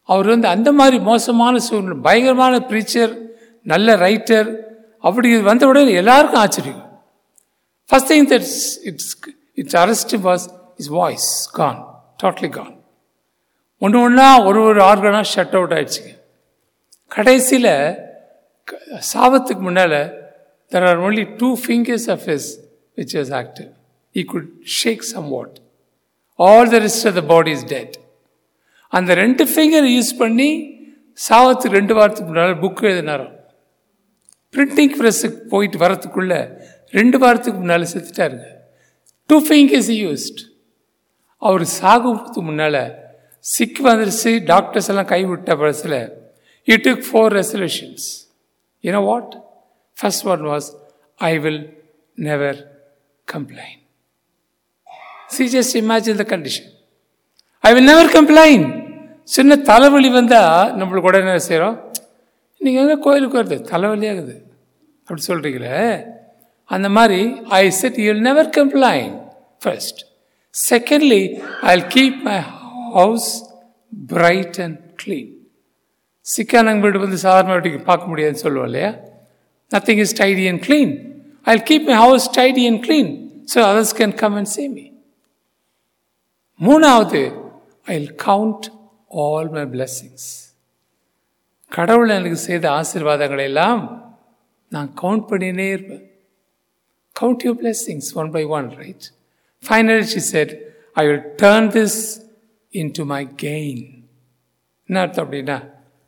அவர் வந்து அந்த மாதிரி மோசமான சூழ்நிலை, பயங்கரமான ப்ரீச்சர், நல்ல ரைட்டர், அப்படி வந்த உடனே எல்லாருக்கும் ஆச்சரியம். First thing that it's arrest was is voice gone, totally gone. ஒன்று ஒன்றா ஒரு ஆர்கனாக ஷட் அவுட் ஆயிடுச்சுங்க. கடைசியில் சாபத்துக்கு முன்னால் there are only 2 fingers of his which was active. He could shake somewhat. All the rest of the body is dead. அந்த 2 finger use பண்ணி சாவத்துக்கு 2 வாரத்துக்கு முன்னால் புக் எழுதினாரோ. பிரிண்டிங் ப்ரெஸ்ஸுக்கு போயிட்டு வரத்துக்குள்ள 2 வாரத்துக்கு முன்னால் செத்துட்டாருங்க. 2 fingers யூஸ்ட். அவர் சாகுறதுக்கு முன்னால் சிக் வந்துருச்சு, டாக்டர்ஸ் எல்லாம் கைவிட்ட படத்தில் he took 4 resolutions. You know what? First one was, I will never complain. See, just imagine the condition. I will never complain. சின்ன தலைவலி வந்தால் நம்மளுக்கு உடனே என்ன செய்கிறோம்? நீங்கள் எங்கே கோயிலுக்கு வருது, தலைவலியாகுது அப்படி சொல்கிறீங்களே, அந்த மாதிரி I said you will never complain first. Secondly, I'll keep my house bright and clean. சிக்கானங்க வீடு வந்து சாதாரண வீட்டுக்கு பார்க்க முடியாதுன்னு சொல்லுவோம் இல்லையா? Nothing is tidy and clean. I'll keep my house tidy and clean so others can come and see me. மூணாவது, I'll count all my blessings. கடவுள் எனக்கு செய்த ஆசீர்வாதங்களை எல்லாம் நான் கவுண்ட் பண்ணினே இருப்பேன். Count your blessings one by one, right? Finally she said, I will turn this into my gain. என்ன அர்த்தம் அப்படின்னா,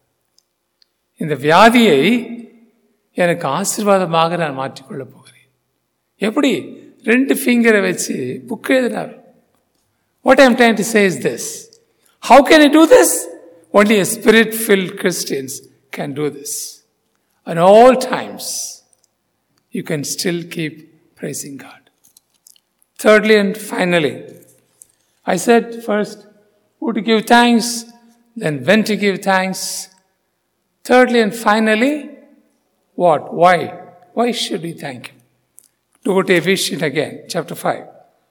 இந்த வியாதியை எனக்கு ஆசீர்வாதமாக நான் மாற்றிக்கொள்ளப் போகிறேன். எப்படி? 2 ஃபிங்கரை வச்சு புக் எழுதினார். What I am trying to say is this. How can I do this? Only a spirit-filled Christians can do this. At all times, you can still keep praising God. Thirdly and finally, I said first who to give thanks, then when to give thanks. Thirdly and finally, what? Why? Why should we thank Him? To go to Ephesians again, chapter 5.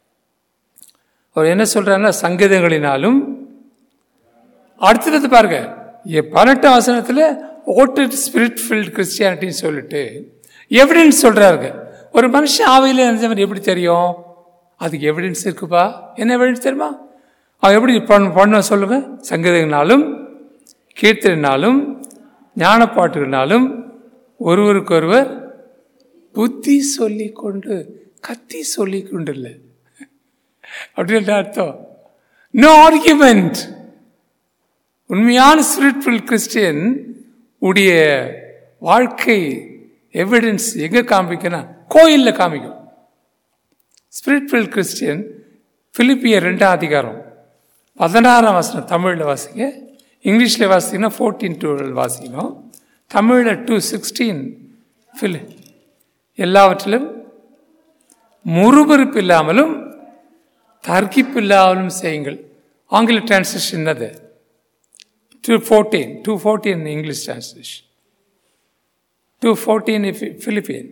அவர் என்ன சொல்றாருன்னா, சங்கீதங்களினாலும், அடுத்தது பாருங்க, 18 வசனத்தில் voted spirit field கிறிஸ்டியானிட்டின்னு சொல்லிட்டு evidence சொல்றாருங்க. ஒரு மனுஷன் ஆவியில் இருந்தவன் எப்படி தெரியும்? அதுக்கு எவிடன்ஸ் இருக்குப்பா. என்ன எவிடன்ஸ் தெரியுமா? அவன் எப்படி பண்ண சொல்லுங்க. சங்கீதங்களாலும், கீர்த்தனாலும், ஞானப்பாட்டுகளாலும் ஒருவருக்கொருவர் புத்தி சொல்லிக்கொண்டு, கத்தி சொல்லிக்கொண்டு இல்லை அப்படின்னு அர்த்தம். No argument. உண்மையான ஸ்பிரிச்சுவல் கிறிஸ்டியன் உடைய வாழ்க்கை எவிடன்ஸ் எங்கே காமிக்கணும்? கோயிலில் காமிக்கும். ஸ்பிரிச்சுவல் கிறிஸ்டியன் பிலிப்பியர் 2ஆம் அதிகாரம் 16ஆம் வசனம் தமிழில் வாசிங்க, இங்கிலீஷில் வாசிங்கன்னா 14:12 வாசிக்கணும், தமிழில் 2:16. எல்லாவற்றிலும் முறுமுறுப்பு இல்லாமலும் தர்க்கிப்பு இல்லாமலும் செய்யுங்கள். ஆங்கில டிரான்ஸ்லேஷன் என்னது? 2:14 English translation, 2:14 Philippians.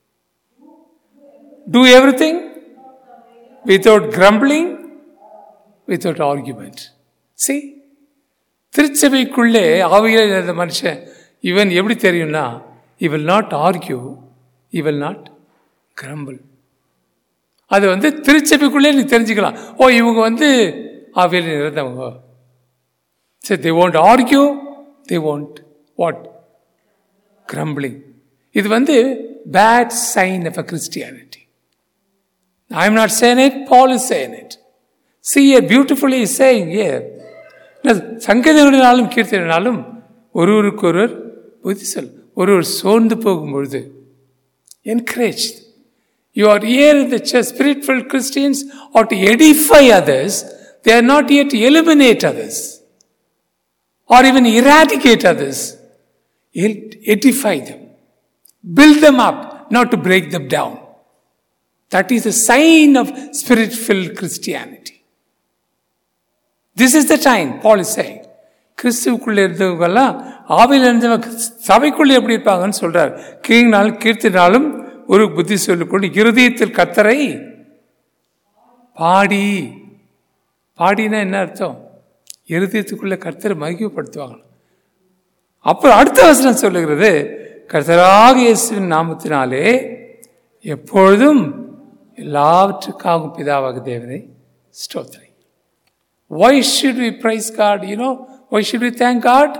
Do everything without grumbling, without argument. See, திருச்சபைக்குள்ளே ஆவியில் இருந்த மனுஷன் இவன் எப்படி தெரியும்னா, he will not argue, he will not grumble. அது வந்து திருச்சபைக்குள்ளே நீ தெரிஞ்சுக்கலாம். ஓ, இவங்க ஆவியில் இருந்தவங்க. So they won't argue, they won't what? Grumbling. இது bad sign of a Christianity. I am not saying it, Paul is saying it. See here, beautifully he is saying here. சங்கீதங்களினாலும் கீர்த்தனாலும் ஒருவருக்கொருவர் புத்தி சொல். ஒருவர் சோர்ந்து போகும்பொழுது encouraged. You are here in the church. Spirit-filled Christians ought to edify others. They are not here to eliminate others or even eradicate others. Edify them, build them up, not to break them down. That is a sign of Spirit-filled Christianity. This is the time, Paul is saying. கிறிஸ்துவுக்குள்ளே இருந்தவங்கெல்லாம் ஆவியில் இருந்தவங்க சபைக்குள்ளே எப்படி இருப்பாங்கன்னு சொல்றார். கீர்த்தினாலும் ஒரு புத்தி சொல்லிக்கொண்டு இருதயத்தில் கர்த்தரை பாடினா என்ன அர்த்தம்? இருதயத்துக்குள்ள கர்த்தரை மகிமைப்படுத்துவாங்க. அப்புறம் அடுத்த வசனம் சொல்லுகிறது, கர்த்தராக இயேசுவின் நாமத்தினாலே எப்பொழுதும் எல்லாவற்றுக்காகவும் பிதாவாக தேவனை ஸ்தோத்திரி. Why should we praise God? Why should we thank God?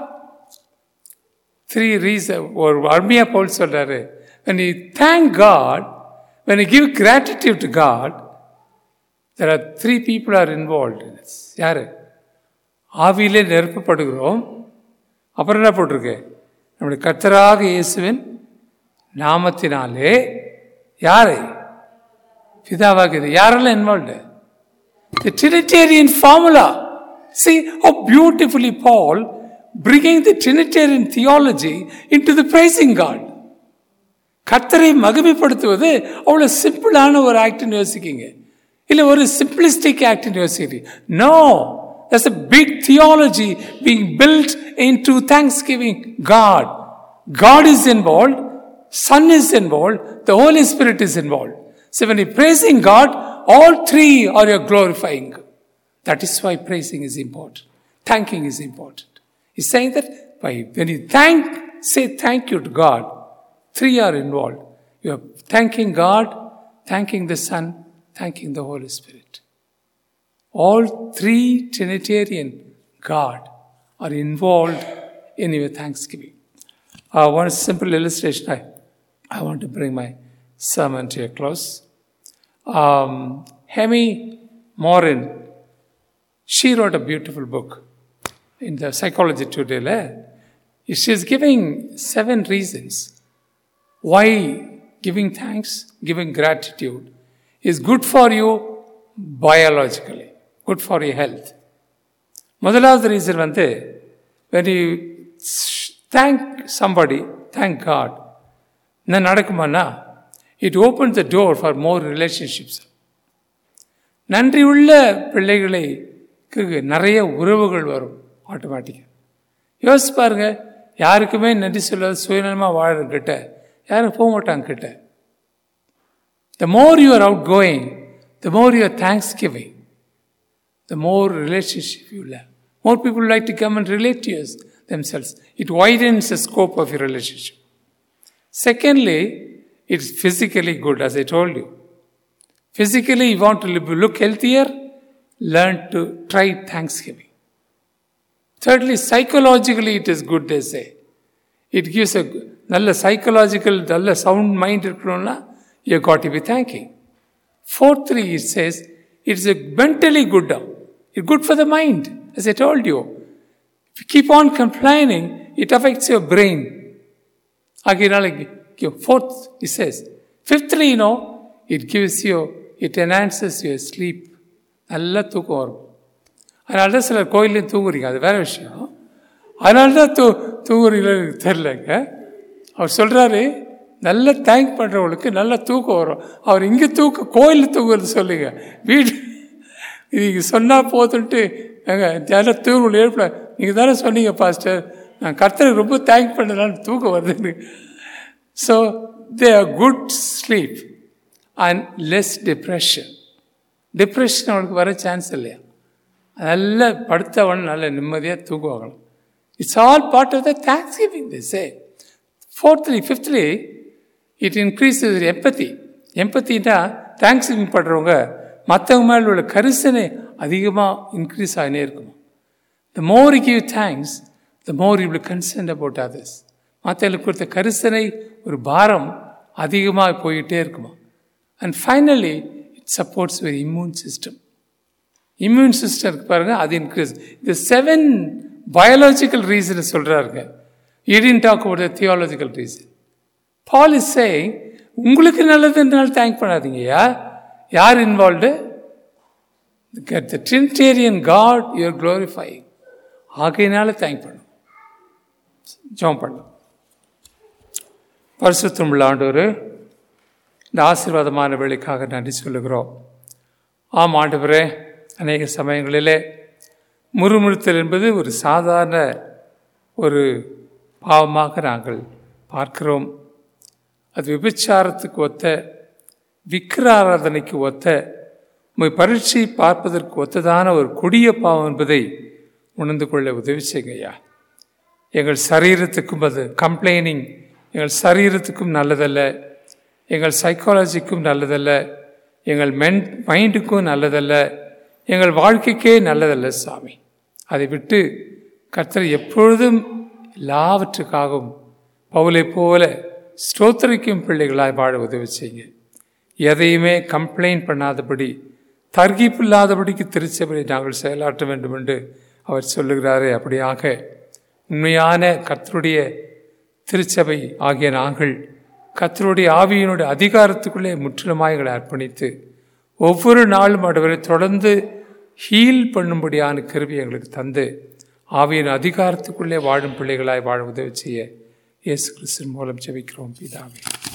3 reasons. ஒரு அருமையா பவுல் சொல்றாரு, when you thank God, when you give gratitude to God, there are 3 people are involved in this. யாரு? ஆவியிலே நிரப்பப்படுகிறோம். அப்புறம் என்ன போட்டிருக்கு? நம்முடைய கர்த்தராக இயேசுவின் நாமத்தினாலே யாரை? பிதாவாக. யாரெல்லாம் involved? The Trinitarian formula. See how beautifully Paul bringing the Trinitarian theology into the praising God. கர்த்தரை மகிமைப்படுத்துவது அவ்வளவு சிம்பிளான ஒரு ஆக்ட்னு யோசிக்கீங்க, இல்லை ஒரு சிம்பிளிஸ்டிக் ஆக்ட்னு யோசிக்கிறீங்க. No, there's a big theology being built into thanksgiving God. God is involved, Son is involved, the Holy Spirit is involved. So when you're praising God, all 3 are you glorifying. That is why praising is important. Thanking is important. He's saying that when you say thank you to God, 3 are involved. You are thanking God, thanking the Son, thanking the Holy Spirit. All 3 Trinitarian God are involved in your thanksgiving. One simple illustration. I want to bring my sermon to a close. Hemi Morin, she wrote a beautiful book in the Psychology Today. She is giving 7 reasons why giving thanks, giving gratitude is good for you biologically, good for your health. முதலாவது reason when you thank somebody, thank God, என்ன நடக்குமானா, it opens the door for more relationships. நன்றி உள்ள பிள்ளைகளுக்கு நிறைய உறவுகள் வரும் ஆட்டோமேட்டிக்காக. யோசிச்சு பாருங்க, யாருக்குமே நன்றி சொல்லாத சுயநலமாக வாழறக்கிட்ட யாரும் போக மாட்டாங்க கிட்ட. The more you are outgoing, the more you are thanksgiving, the more relationship you have. More people like to come and relate to you themselves. It widens the scope of your relationship. Secondly, it's physically good, as I told you. Physically, you want to look healthier, learn to try thanksgiving. Thirdly, psychologically it is good, they say. It gives a நல்ல psychological, நல்ல sound mind இருக்கணும்னா you got to be thanking. Fourthly, it says it's a mentally good. It's good for the mind, as I told you. If you keep on complaining, it affects your brain. Fourth, it says. Fifthly, it enhances your sleep. நல்லா தூக்கம் வரும். அதனால தான் சிலர் கோயிலையும் தூங்குறீங்க, அது வேற விஷயம். அதனால தான் தூங்குறீங்களு தெரிலங்க. அவர் சொல்கிறாரு, நல்லா தேங்க் பண்ணுறவங்களுக்கு நல்லா தூக்கம் வரும். அவர் இங்கே கோயிலில் தூங்குறது சொல்லுங்க, வீடு இது சொன்னால் போதுன்ட்டு நல்லா தூங்கணும் ஏற்பட. நீங்கள் தானே சொன்னீங்க பாஸ்டர், நான் கர்த்தருக்கு ரொம்ப தேங்க் பண்ணலான்னு தூக்கம் வருதுன்னு. So they are good sleep and less depression. Depression அவனுக்கு வர சான்ஸ் இல்லையா? நல்ல படுத்தவன் நல்ல நிம்மதியாக தூங்குவாங்களாம். It's all part of the thanksgiving they say. Fifthly, it increases empathy. எம்பத்தின்னா தேங்க்ஸ்கிவிங் பண்ணுறவங்க மற்றவங்க மேலே உள்ள கரிசனை அதிகமாக இன்க்ரீஸ் ஆகினே இருக்குமா. The more you give thanks, the more you will be concerned about others. மற்றவங்களுக்கு கொடுத்த கரிசனை ஒரு பாரம் அதிகமாக போயிட்டே இருக்குமா. And finally, it supports your immune system. Immune system பாருங்க, அது இன்க்ரீஸ். இந்த 7 biological reasons சொல்றாருங்க. You didn't talk about the theological reason. Paul is saying, உங்களுக்கு நல்லதுனால தேங்க் பண்ணாதீங்கயா. யார் involved? The Trinitarian God you are glorifying. ஆகையினால தேங்க் பண்ணும். ஜெபம் பண்ணும். பரிசுத்தமுள்ள ஆண்டவரே, இந்த ஆசீர்வாதமான வேலைக்காக நன்றி சொல்லுகிறோம். ஆம் ஆண்டவரே, அநேக சமயங்களிலே முறுமுறுத்தல் என்பது ஒரு சாதாரண ஒரு பாவமாக நாங்கள் பார்க்கிறோம். அது விபச்சாரத்துக்கு ஒத்த, விக்கிர ஆராதனைக்கு ஒத்த, உம்மை பரீட்சை பார்ப்பதற்கு ஒத்ததான ஒரு கொடிய பாவம் என்பதை உணர்ந்து கொள்ள உதவி செய்யுங்கய்யா. எங்கள் சரீரத்துக்கும் அது கம்ப்ளைனிங் எங்கள் சரீரத்துக்கும் நல்லதல்ல, எங்கள் சைக்காலஜிக்கும் நல்லதல்ல, எங்கள் மைண்டுக்கும் நல்லதல்ல, எங்கள் வாழ்க்கைக்கே நல்லதல்ல சாமி. அதை விட்டு கர்த்தர் எப்பொழுதும் எல்லாவற்றுக்காகவும் பவுலை போல ஸ்தோத்திரிக்கும் பிள்ளைகளாய் வாழ உதவி செய்யுங்க. எதையுமே கம்ப்ளைண்ட் பண்ணாதபடி, தர்கிப்பில்லாதபடிக்கு திருச்சபையை நாங்கள் செயலாற்ற வேண்டும் என்று அவர் சொல்லுகிறாரே, அப்படியாக உண்மையான கர்த்தருடைய திருச்சபை ஆகிய நாங்கள் கர்த்தருடைய ஆவியினுடைய அதிகாரத்துக்குள்ளே முற்றிலுமாய் எங்களை அர்ப்பணித்து ஒவ்வொரு நாளும் அவரை தொடர்ந்து ஹீல் பண்ணும்படியான கிருபை எங்களுக்கு தந்து ஆவியின் அதிகாரத்துக்குள்ளே வாழும் பிள்ளைகளாய் வாழ உதவி செய்ய இயேசு கிறிஸ்துவின் மூலம் ஜெபிக்கிறோம் பிதாவே.